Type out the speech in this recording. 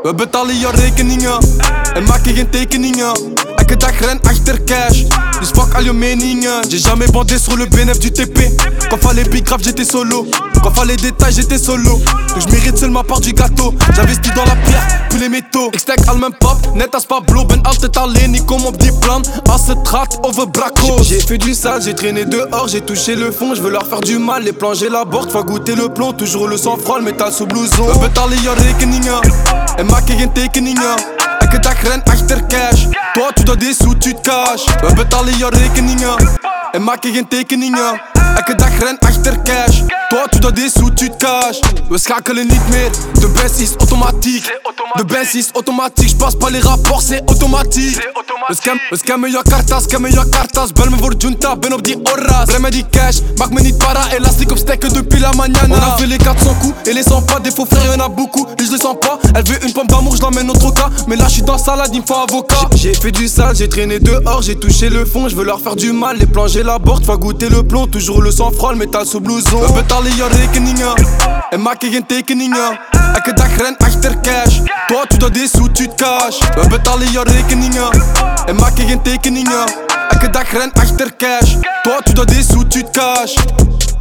We betalen je rekeningen en maken geen tekeningen. Elke dag ren achter cash, dus fuck al je meningen. J'ai jamais bandé sur le BNF du TP. Quand fallait big grave j'étais solo. Quand fallait détail j'étais solo. Donc j'mérite seulement part du gâteau. J'investis dans la pierre, puis les métaux. Ik steek al mijn pap, net als Pablo. Ben altijd alleen, ik kom op die plan. Als het gaat over bracos. J'ai fait du sale, j'ai traîné dehors. J'ai touché le fond, j'veux leur faire du mal. Les plans j'ai la bord, faut goûter le plomb. Toujours le sang froid, le métal sous blouson. We betalen je rekeningen en maken geen tekeningen. Elke dag ren achter cash. Toi tu dois des sous, tu te caches. We betalen je rekeningen en maken geen tekeningen. Elke dag ren achter cash. Toi tu dois des sous, tu te caches. We schakelen niet meer, de Benz is automatiek. De Benz is automatiek, j'passe pas les rapports, c'est automatique. We scammen je cartas. Bel me voor junta, ben op die orras. Breng me die cash, maak me niet para. Elastiek op stekken depuis la mañana. On a fait les 400 coups et les 100 pas. Des faux frères y'en a beaucoup, et je les sens pas. Elle veut une pomme d'amour, je l'emmène au troca. Mais là j'suis dans salade, il me faut avocat. J'ai fait du sale, j'ai traîné dehors. J'ai touché le fond, j'veux leur faire du mal. Les plans j'ai la bord, faut goûter le plomb. Toujours le sang froid, le métal sous blouson. We betalen je rekeningen en maken geen tekeningen. Elke dag ren achter cash. Toi tu dois des sous, tu te caches. We betalen je rekeningen en maken geen tekeningen. Elke dag ren achter cash. Toi tu dois des sous, tu te caches.